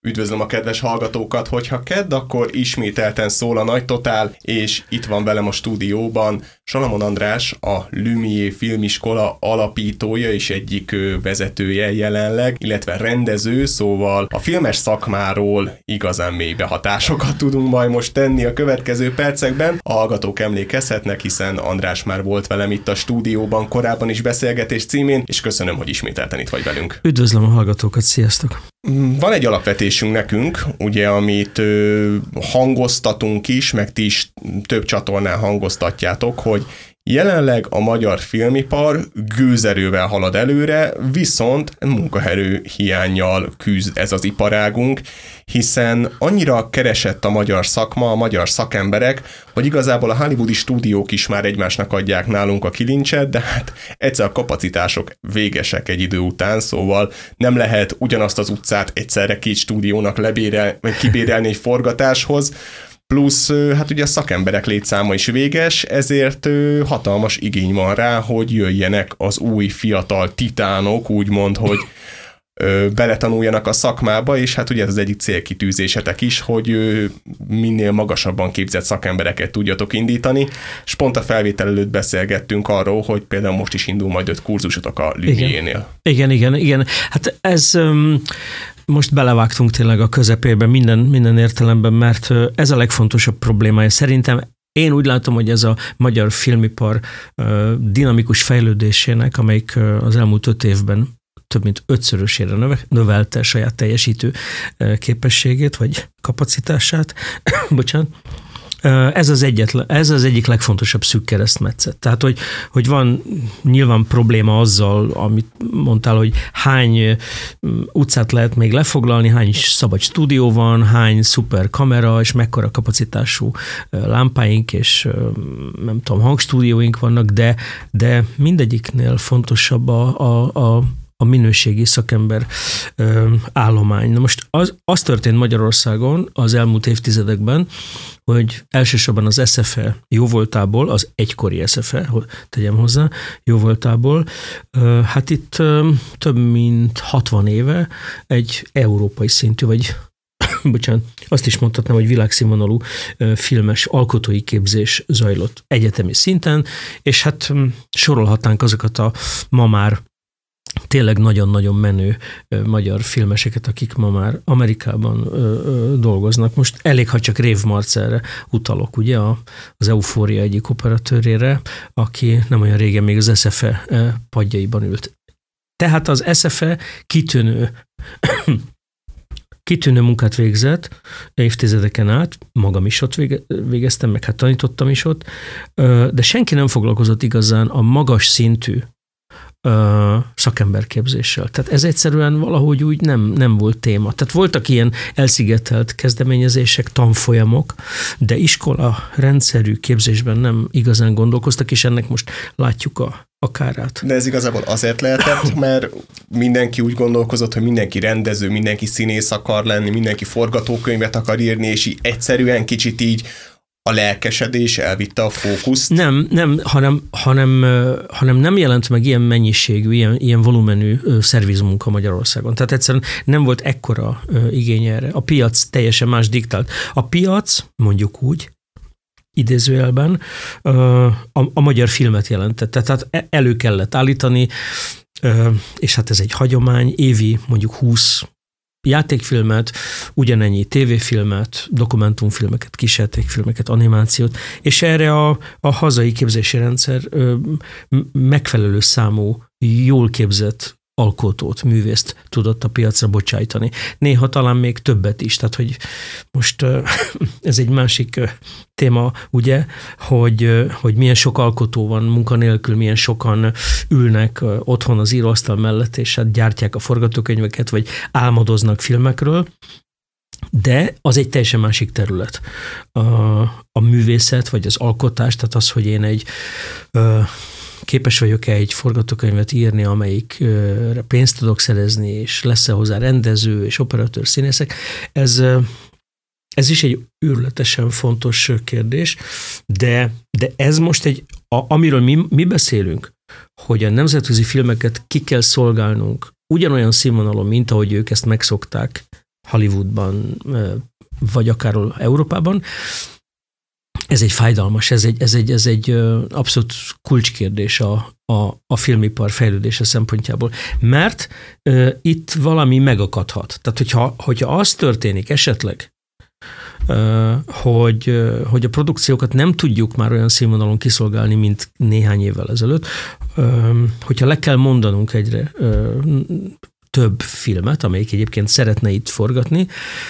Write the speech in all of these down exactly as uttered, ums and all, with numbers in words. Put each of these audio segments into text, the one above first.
Üdvözlöm a kedves hallgatókat, hogyha kedd, akkor ismételten szól a Nagy Totál, és itt van velem a stúdióban Salamon András, a Lumière Filmiskola alapítója és egyik vezetője jelenleg, illetve rendező, szóval a filmes szakmáról igazán mélybehatásokat tudunk majd most tenni a következő percekben. A hallgatók emlékezhetnek, hiszen András már volt velem itt a stúdióban korábban is beszélgetés címén, és köszönöm, hogy ismételten itt vagy velünk. Üdvözlöm a hallgatókat, sziasztok! Van egy alapvetésünk nekünk, ugye, amit ö, hangoztatunk is, meg ti is több csatornán hangoztatjátok, hogy jelenleg a magyar filmipar gőzerővel halad előre, viszont munkaerő hiánnyal küzd ez az iparágunk, hiszen annyira keresett a magyar szakma, a magyar szakemberek, hogy igazából a hollywoodi stúdiók is már egymásnak adják nálunk a kilincset, de hát egyszer a kapacitások végesek egy idő után, szóval nem lehet ugyanazt az utcát egyszerre két stúdiónak lebérel, vagy kibérelni egy forgatáshoz, plusz hát ugye a szakemberek létszáma is véges, ezért hatalmas igény van rá, hogy jöjjenek az új fiatal titánok, úgymond, hogy beletanuljanak a szakmába, és hát ugye ez az egyik célkitűzésetek is, hogy minél magasabban képzett szakembereket tudjatok indítani, és pont a felvétel előtt beszélgettünk arról, hogy például most is indul majd öt kurzusotok a Lumière-nél. Igen, igen, igen. Hát ez... Um... Most belevágtunk tényleg a közepébe minden, minden értelemben, mert ez a legfontosabb problémája. Szerintem én úgy látom, hogy ez a magyar filmipar dinamikus fejlődésének, amelyik az elmúlt öt évben több mint ötszörösére növelte saját teljesítő képességét, vagy kapacitását. Bocsánat. Ez az, egyetlen, ez az egyik legfontosabb szűk keresztmetszet. Tehát, hogy, hogy van nyilván probléma azzal, amit mondtál, hogy hány utcát lehet még lefoglalni, hány szabad stúdió van, hány szuper kamera, és mekkora kapacitású lámpáink, és nem tudom, hangstúdióink vannak, de, de mindegyiknél fontosabb a, a, a a minőségi szakember ö, állomány. Na most az, az történt Magyarországon az elmúlt évtizedekben, hogy elsősorban az es ef e jóvoltából, az egykori es ef e, tegyem hozzá, jóvoltából, ö, hát itt ö, több mint hatvan éve egy európai szintű, vagy bocsánat, azt is mondhatnám, hogy világszínvonalú ö, filmes alkotói képzés zajlott egyetemi szinten, és hát ö, sorolhatnánk azokat a ma már tényleg nagyon-nagyon menő ö, magyar filmeseket, akik ma már Amerikában ö, ö, dolgoznak. Most elég, ha csak Rév Marcelre utalok, ugye, a, az Eufória egyik operatőrére, aki nem olyan régen még az es ef e ö, padjaiban ült. Tehát az es ef e kitűnő kitűnő munkát végzett évtizedeken át, magam is ott végeztem, meg hát tanítottam is ott, de senki nem foglalkozott igazán a magas szintű szakemberképzéssel. Tehát ez egyszerűen valahogy úgy nem, nem volt téma. Tehát voltak ilyen elszigetelt kezdeményezések, tanfolyamok, de iskola rendszerű képzésben nem igazán gondolkoztak, és ennek most látjuk a, a kárát. De ez igazából azért lehetett, mert mindenki úgy gondolkozott, hogy mindenki rendező, mindenki színész akar lenni, mindenki forgatókönyvet akar írni, és így egyszerűen kicsit így a lelkesedés elvitte a fókuszt? Nem, nem, hanem, hanem, hanem nem jelent meg ilyen mennyiségű, ilyen, ilyen volumenű szervizmunka Magyarországon. Tehát egyszerűen nem volt ekkora igény erre. A piac teljesen más diktált. A piac, mondjuk úgy, idézőjelben, a, a magyar filmet jelentette. Tehát elő kellett állítani, és hát ez egy hagyomány, évi mondjuk húsz játékfilmet, ugyanennyi tévéfilmet, dokumentumfilmeket, kísértékfilmeket, animációt, és erre a, a hazai képzési rendszer ö, megfelelő számú, jól képzett alkotót, művészt tudott a piacra bocsájtani. Néha talán még többet is, tehát hogy most ez egy másik téma, ugye, hogy, hogy milyen sok alkotó van munkanélkül, milyen sokan ülnek otthon az íróasztal mellett, és hát gyártják a forgatókönyveket, vagy álmodoznak filmekről, de az egy teljesen másik terület. A, a művészet, vagy az alkotás, tehát az, hogy én egy képes vagyok-e egy forgatókönyvet írni, amelyikre pénzt tudok szerezni, és lesz-e hozzá rendező és operatőr, színészek, ez, ez is egy őrületesen fontos kérdés, de, de ez most egy, a, amiről mi, mi beszélünk, hogy a nemzetközi filmeket ki kell szolgálnunk ugyanolyan színvonalon, mint ahogy ők ezt megszokták Hollywoodban, vagy akár Európában. Ez egy fájdalmas, ez egy, ez egy, ez egy abszolút kulcskérdés a, a, a filmipar fejlődése szempontjából, mert uh, itt valami megakadhat. Tehát, hogyha, hogyha az történik esetleg, uh, hogy, uh, hogy a produkciókat nem tudjuk már olyan színvonalon kiszolgálni, mint néhány évvel ezelőtt, uh, hogyha le kell mondanunk egyre uh, több filmet, amelyik egyébként szeretne itt forgatni,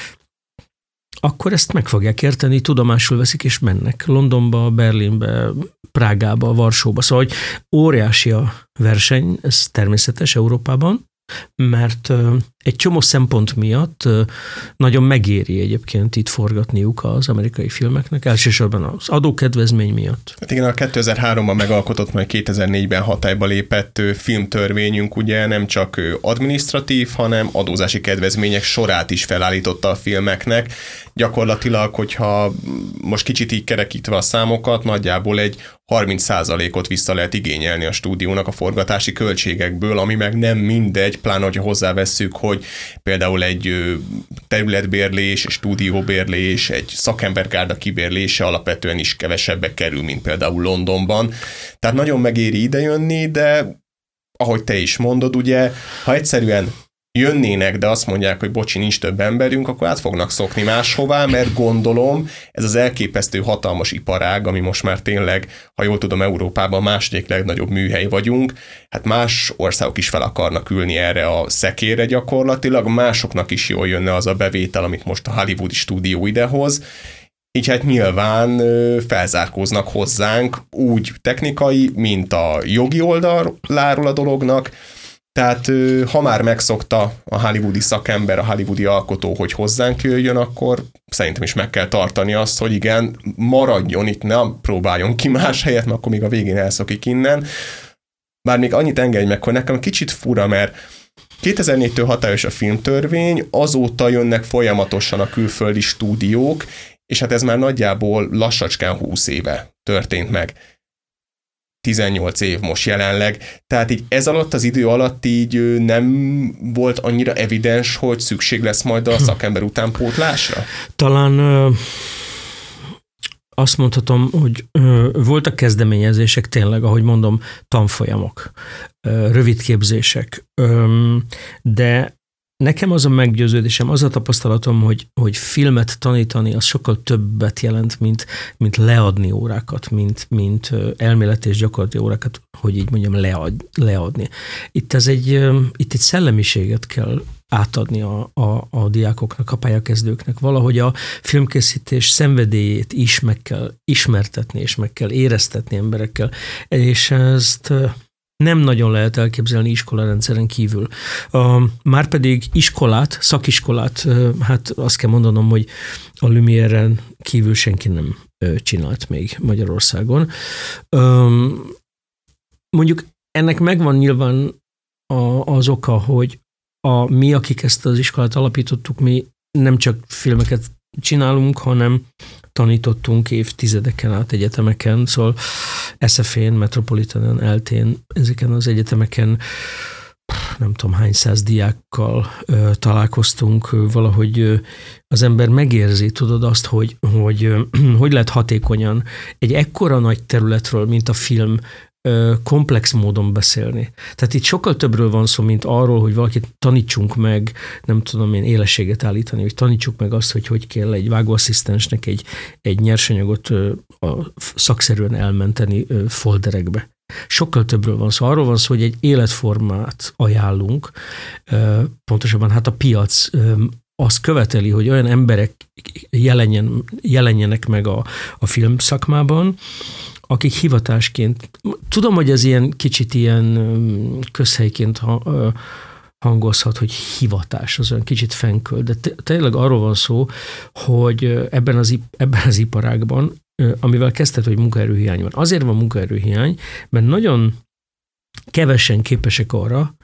akkor ezt meg fogják érteni, tudomásul veszik és mennek Londonba, Berlinbe, Prágába, Varsóba. Szóval, hogy óriási a verseny, ez természetes Európában, mert egy csomó szempont miatt nagyon megéri egyébként itt forgatniuk az amerikai filmeknek, elsősorban az adókedvezmény miatt. Hát igen, a kétezer-háromban megalkotott, majd kétezer-négyben hatályba lépett filmtörvényünk ugye nem csak adminisztratív, hanem adózási kedvezmények sorát is felállította a filmeknek. Gyakorlatilag, hogyha most kicsit így kerekítve a számokat, nagyjából egy harminc százalékot vissza lehet igényelni a stúdiónak a forgatási költségekből, ami meg nem mindegy, pláne, hogyha hozzávesszük, hogy például egy területbérlés, egy stúdióbérlés, egy szakembergárda kibérlése alapvetően is kevesebbe kerül, mint például Londonban. Tehát nagyon megéri idejönni, de ahogy te is mondod, ugye, ha egyszerűen jönnének, de azt mondják, hogy bocsi, nincs több emberünk, akkor át fognak szokni máshová, mert gondolom ez az elképesztő hatalmas iparág, ami most már tényleg, ha jól tudom, Európában második legnagyobb műhely vagyunk, hát más országok is fel akarnak ülni erre a szekérre gyakorlatilag, másoknak is jól jönne az a bevétel, amit most a hollywoodi stúdió idehoz, így hát nyilván felzárkóznak hozzánk úgy technikai, mint a jogi oldaláról a dolognak. Tehát ha már megszokta a hollywoodi szakember, a hollywoodi alkotó, hogy hozzánk jöjjön, akkor szerintem is meg kell tartani azt, hogy igen, maradjon itt, ne próbáljon ki más helyet, mert akkor még a végén elszokik innen. Bár még annyit engedj meg, hogy nekem kicsit fura, mert kétezer-négytől hatályos a filmtörvény, azóta jönnek folyamatosan a külföldi stúdiók, és hát ez már nagyjából lassacskán húsz éve történt meg. tizennyolc év most jelenleg. Tehát így ez alatt, az idő alatt így nem volt annyira evidens, hogy szükség lesz majd a szakember utánpótlásra? Talán ö, azt mondhatom, hogy ö, voltak kezdeményezések tényleg, ahogy mondom, tanfolyamok, ö, rövid képzések, ö, de nekem az a meggyőződésem, az a tapasztalatom, hogy, hogy filmet tanítani, az sokkal többet jelent, mint, mint leadni órákat, mint, mint elméleti és gyakorlati órákat, hogy így mondjam, lead, leadni. Itt, ez egy, itt egy szellemiséget kell átadni a, a, a diákoknak, a pályakezdőknek. Valahogy a filmkészítés szenvedélyét is meg kell ismertetni, és meg kell éreztetni emberekkel, és ezt nem nagyon lehet elképzelni iskolarendszeren kívül. Márpedig iskolát, szakiskolát, hát azt kell mondanom, hogy a Lumière-en kívül senki nem csinált még Magyarországon. Mondjuk ennek megvan nyilván az oka, hogy a, mi, akik ezt az iskolát alapítottuk, mi nem csak filmeket csinálunk, hanem tanítottunk évtizedeken át egyetemeken, szóval es ef én, Metropolitanen, eltén, ezeken az egyetemeken nem tudom hány száz diákkal ö, találkoztunk, ö, valahogy ö, az ember megérzi, tudod azt, hogy hogy, ö, hogy lehet hatékonyan egy ekkora nagy területről, mint a film, ö, komplex módon beszélni. Tehát itt sokkal többről van szó, mint arról, hogy valakit tanítsunk meg, nem tudom én, élességet állítani, hogy tanítsuk meg azt, hogy hogy kell egy vágóasszisztensnek egy, egy nyersanyagot ö, a, szakszerűen elmenteni ö, folderekbe. Sokkal többről van szó. Arról van szó, hogy egy életformát ajánlunk, pontosabban hát a piac azt követeli, hogy olyan emberek jelenjen, jelenjenek meg a, a film szakmában, akik hivatásként, tudom, hogy ez ilyen kicsit ilyen közhelyként hangozhat, hogy hivatás, az olyan kicsit fenköl, de tényleg arról van szó, hogy ebben az, ebben az iparágban, amivel kezdted, hogy munkaerőhiány van. Azért van munkaerőhiány, mert nagyon kevesen képesek arra,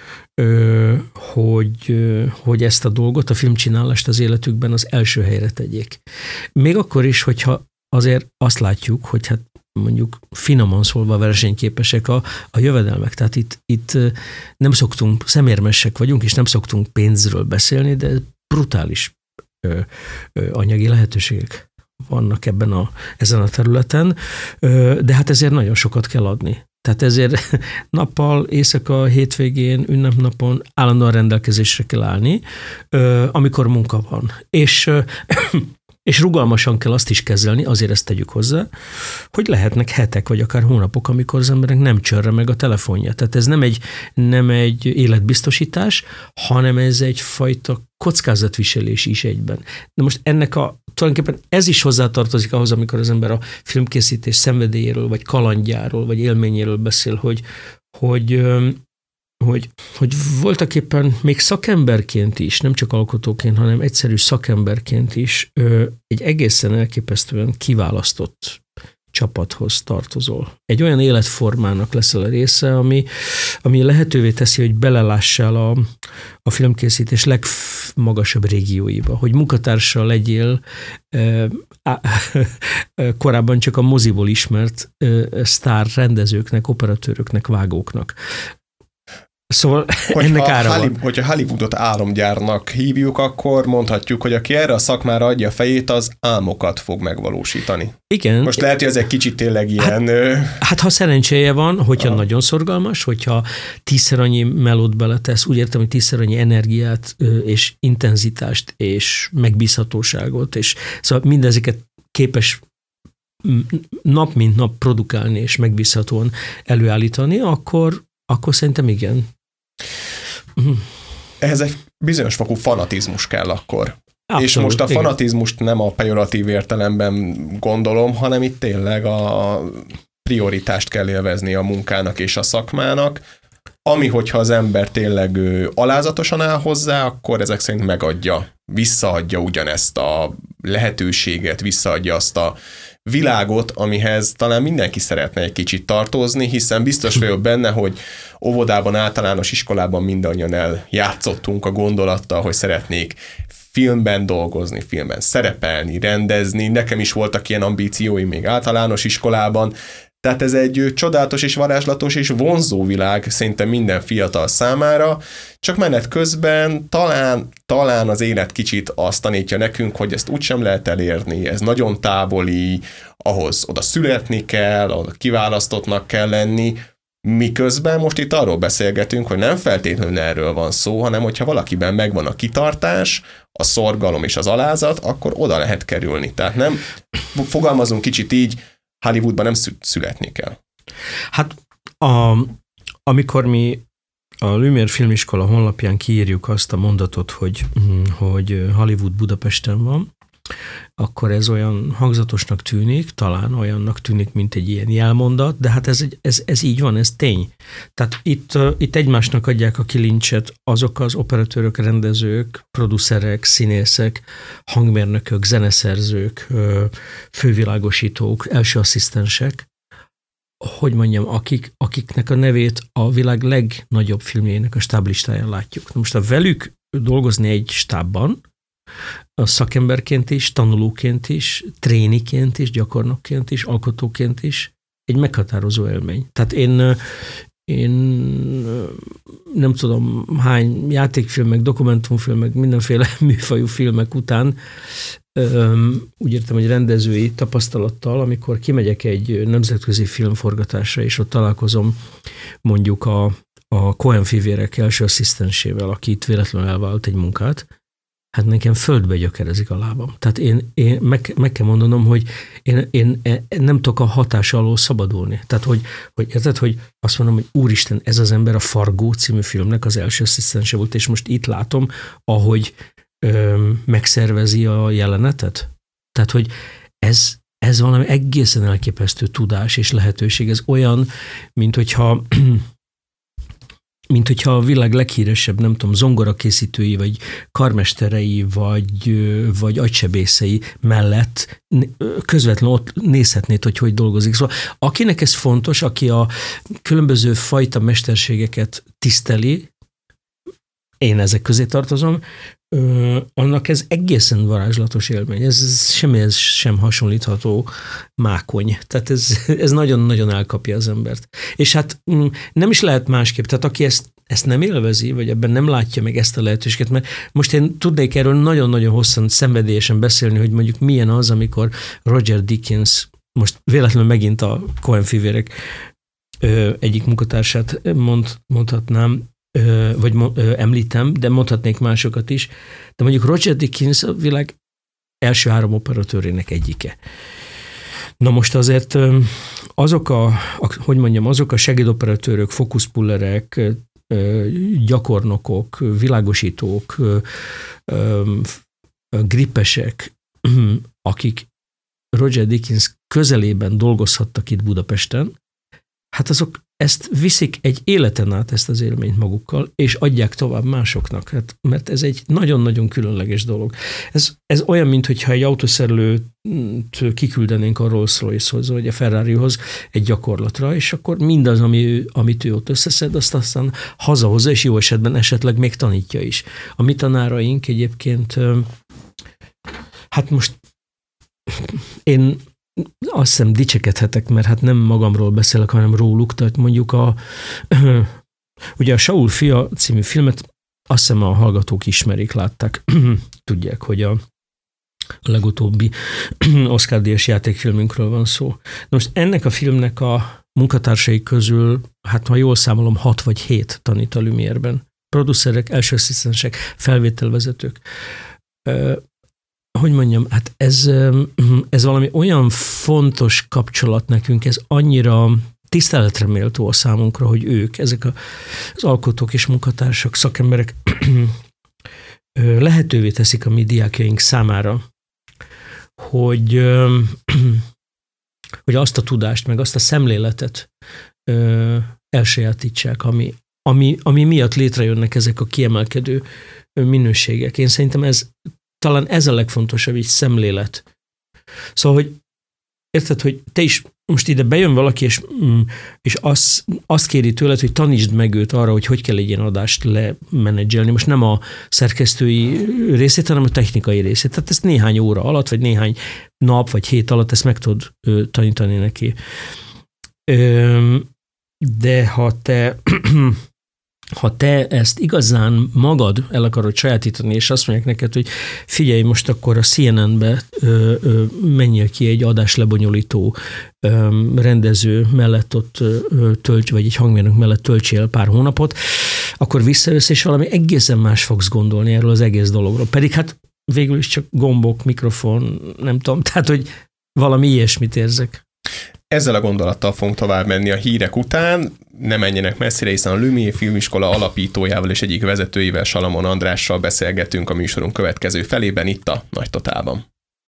hogy, hogy ezt a dolgot, a filmcsinálást az életükben az első helyre tegyék. Még akkor is, hogyha azért azt látjuk, hogy hát mondjuk finoman szólva versenyképesek a, a jövedelmek. Tehát itt, itt nem szoktunk, szemérmesek vagyunk, és nem szoktunk pénzről beszélni, de brutális ö, ö, anyagi lehetőségek vannak ebben a, ezen a területen, ö, de hát ezért nagyon sokat kell adni. Tehát ezért nappal, éjszaka, hétvégén, ünnepnapon állandóan rendelkezésre kell állni, ö, amikor munka van. És ö, És rugalmasan kell azt is kezelni, azért ezt tegyük hozzá, hogy lehetnek hetek vagy akár hónapok, amikor az emberek nem csörre meg a telefonja. Tehát ez nem egy, nem egy életbiztosítás, hanem ez egyfajta kockázatviselés is egyben. De most ennek a, tulajdonképpen ez is hozzátartozik ahhoz, amikor az ember a filmkészítés szenvedélyéről, vagy kalandjáról, vagy élményéről beszél, hogy, hogy Hogy, hogy voltaképpen még szakemberként is, nem csak alkotóként, hanem egyszerű szakemberként is ö, egy egészen elképesztően kiválasztott csapathoz tartozol. Egy olyan életformának leszel a része, ami, ami lehetővé teszi, hogy belelássál a, a filmkészítés legmagasabb régióiba, hogy munkatársa legyél ö, á, korábban csak a moziból ismert ö, sztár rendezőknek, operatőröknek, vágóknak. Szóval hogyha ennek ára Hollywood, van. Hogyha Hollywoodot álomgyárnak hívjuk, akkor mondhatjuk, hogy aki erre a szakmára adja a fejét, az álmokat fog megvalósítani. Igen. Most lehet, hogy ez egy kicsit tényleg ilyen... Hát, hát ha szerencséje van, hogyha ah. nagyon szorgalmas, hogyha tízszer annyi melót beletesz, úgy értem, hogy tízszer annyi energiát és intenzitást és megbízhatóságot, és szóval mindezeket képes nap mint nap produkálni és megbízhatóan előállítani, akkor, akkor szerintem igen. Ehhez egy bizonyos fokú fanatizmus kell akkor. Abszolút, és most a igen. fanatizmust nem a pejoratív értelemben gondolom, hanem itt tényleg a prioritást kell élvezni a munkának és a szakmának, ami, hogyha az ember tényleg ő, alázatosan áll hozzá, akkor ezek szerint megadja, visszaadja ugyanezt a lehetőséget, visszaadja azt a világot, amihez talán mindenki szeretne egy kicsit tartozni, hiszen biztos vagyok benne, hogy óvodában, általános iskolában mindannyian eljátszottunk a gondolattal, hogy szeretnék filmben dolgozni, filmben szerepelni, rendezni. Nekem is voltak ilyen ambícióim még általános iskolában. Tehát ez egy csodálatos és varázslatos és vonzó világ szerintem minden fiatal számára, csak menet közben talán, talán az élet kicsit azt tanítja nekünk, hogy ezt úgysem lehet elérni, ez nagyon távoli, ahhoz oda születni kell, oda kiválasztottnak kell lenni, miközben most itt arról beszélgetünk, hogy nem feltétlenül erről van szó, hanem hogyha valakiben megvan a kitartás, a szorgalom és az alázat, akkor oda lehet kerülni. Tehát nem, fogalmazunk kicsit így, Hollywoodban nem születni kell. Hát a, amikor mi a Lumière Filmiskola honlapján kiírjuk azt a mondatot, hogy, hogy Hollywood Budapesten van, akkor ez olyan hangzatosnak tűnik, talán olyannak tűnik, mint egy ilyen jelmondat, de hát ez, ez, ez így van, ez tény. Tehát itt, itt egymásnak adják a kilincset azok az operatőrök, rendezők, producerek, színészek, hangmérnökök, zeneszerzők, fővilágosítók, első asszisztensek, hogy mondjam, akik, akiknek a nevét a világ legnagyobb filmjének a stáblistáján látjuk. Most ha velük dolgozni egy stábban, a szakemberként is, tanulóként is, tréniként is, gyakornokként is, alkotóként is egy meghatározó élmény. Tehát én, én nem tudom hány játékfilmek, dokumentumfilmek, mindenféle műfajú filmek után úgy értem, hogy rendezői tapasztalattal, amikor kimegyek egy nemzetközi filmforgatásra, és ott találkozom mondjuk a, a Coen-fivérek első asszisztensével, aki itt véletlenül elvállalt egy munkát, hát nekem földbe gyökerezik a lábam. Tehát én, én meg, meg kell mondanom, hogy én, én nem tudok a hatás alól szabadulni. Tehát, hogy, hogy érted, hogy azt mondom, hogy úristen, ez az ember a Fargo című filmnek az első asszisztense volt, és most itt látom, ahogy ö, megszervezi a jelenetet. Tehát, hogy ez, ez valami egészen elképesztő tudás és lehetőség. Ez olyan, mint hogyha mint hogyha a világ leghíresebb, nem tudom, zongorakészítői, vagy karmesterei, vagy, vagy agysebészei mellett közvetlenül ott nézhetnéd, hogy hogy dolgozik. Szóval akinek ez fontos, aki a különböző fajta mesterségeket tiszteli, én ezek közé tartozom, annak ez egészen varázslatos élmény. Ez semmihez sem hasonlítható mákony. Tehát ez, ez nagyon-nagyon elkapja az embert. És hát nem is lehet másképp. Tehát aki ezt ezt nem élvezi, vagy ebben nem látja meg ezt a lehetőséget, mert most én tudnék erről nagyon-nagyon hosszan, szenvedélyesen beszélni, hogy mondjuk milyen az, amikor Roger Deakins, most véletlenül megint a Coen fivérek ö, egyik munkatársát mond, mondhatnám, ö, vagy ö, említem, de mondhatnék másokat is, de mondjuk Roger Deakins a világ első három operatőrének egyike. Na most azért azok a, hogy mondjam, azok a segédoperatőrök, fókuszpullerek, gyakornokok, világosítók, grippesek, akik Roger Deakins közelében dolgozhattak itt Budapesten, hát azok ezt viszik egy életen át, ezt az élményt magukkal, és adják tovább másoknak, hát, mert ez egy nagyon-nagyon különleges dolog. Ez, ez olyan, mintha egy autószerelőt kiküldenénk a Rolls-Royce-hoz, vagy a Ferrarihoz egy gyakorlatra, és akkor mindaz, ami ő, amit ő ott összeszed, azt aztán hazahozza, és jó esetben esetleg még tanítja is. A mi tanáraink egyébként, hát most én azt hiszem dicsekedhetek, mert hát nem magamról beszélek, hanem róluk, tehát mondjuk a ugye a Saul fia című filmet azt hiszem a hallgatók ismerik, látták, tudják, hogy a legutóbbi Oscar-díjas játékfilmünkről van szó. Na most ennek a filmnek a munkatársai közül, hát ha jól számolom, hat vagy hét tanít a Lumière-ben. Producerek, első asszisztensek, felvételvezetők. Hogy mondjam, hát ez, ez valami olyan fontos kapcsolat nekünk, ez annyira tiszteletre méltó a számunkra, hogy ők, ezek az alkotók és munkatársak, szakemberek lehetővé teszik a mi diákjaink számára, hogy, hogy azt a tudást, meg azt a szemléletet elsajátítsák, ami, ami, ami miatt létrejönnek ezek a kiemelkedő minőségek. Én szerintem ez talán ez a legfontosabb, így szemlélet. Szóval, hogy érted, hogy te is most ide bejön valaki, és, és azt, azt kéri tőled, hogy tanítsd meg őt arra, hogy hogy kell egy ilyen adást lemenedzselni. Most nem a szerkesztői részét, hanem a technikai részét. Tehát ezt néhány óra alatt, vagy néhány nap, vagy hét alatt ezt meg tudod tanítani neki. De ha te... Ha te ezt igazán magad el akarod sajátítani, és azt mondják neked, hogy figyelj, most akkor a C N N-be ö, ö, menjél ki egy adáslebonyolító ö, rendező mellett ott ö, tölts, vagy egy hangmérnök mellett töltsél pár hónapot, akkor visszajössz, és valami egészen más fogsz gondolni erről az egész dologról. Pedig hát végül is csak gombok, mikrofon, nem tudom, tehát hogy valami ilyesmit érzek. Ezzel a gondolattal fogunk tovább menni a hírek után, ne menjenek messzire, hiszen a Lumière Filmiskola alapítójával és egyik vezetőivel, Salamon Andrással beszélgetünk a műsorunk következő felében itt a Nagy Totálban.